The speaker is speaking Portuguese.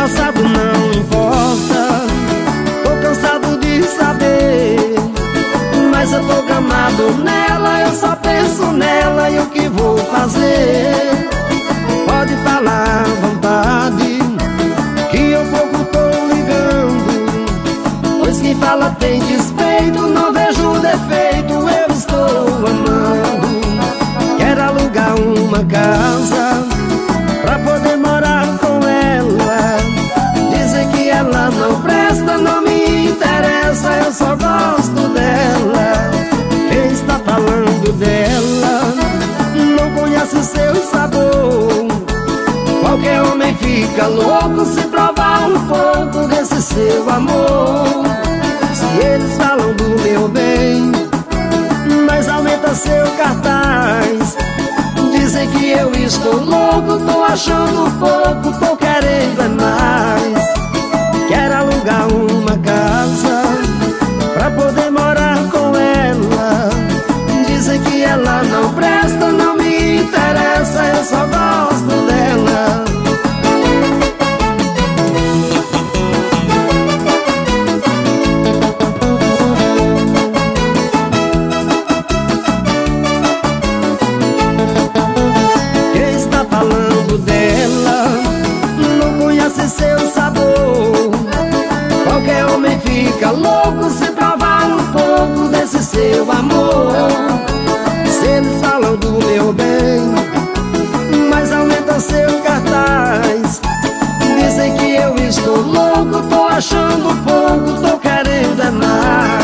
passado não importa, tô cansado de saber, mas eu tô gamado nela, eu só penso nela e o que vou fazer. Pode falar à vontade, que eu pouco tô ligando, pois quem fala tem despeito, não vejo defeito, eu estou amando. Quero alugar uma casa pra poder morar com ela. Dizem que ela não presta, não me interessa, eu só gosto dela. Quem está falando dela não conhece seu sabor. Qualquer homem fica louco se provar um pouco desse seu amor. Se eles falam do meu bem, mas aumenta seu cartaz. Dizem que eu estou louco, tô achando pouco, tô querendo é mais. Quero alugar uma casa pra poder morar com ela. Dizem que ela não presta, não me interessa, eu só gosto dela. Quem está falando dela não conhece seu sabor. Qualquer homem fica louco se provar um pouco desse seu amor. Se eles falam do meu bem, mas aumenta seu cartaz. Dizem que eu estou louco, tô achando pouco, tô querendo é mais.